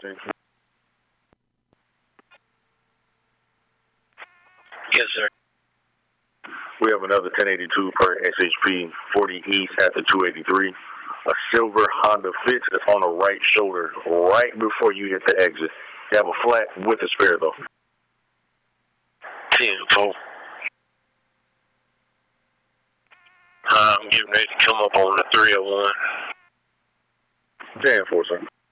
Yes, sir. We have another 1082 per SHP 40 East at the 283. A silver Honda Fit that's on the right shoulder right before you hit the exit. You have a flat with a spare though. 10-4. I'm getting ready to come up on the 301. 10-4, sir.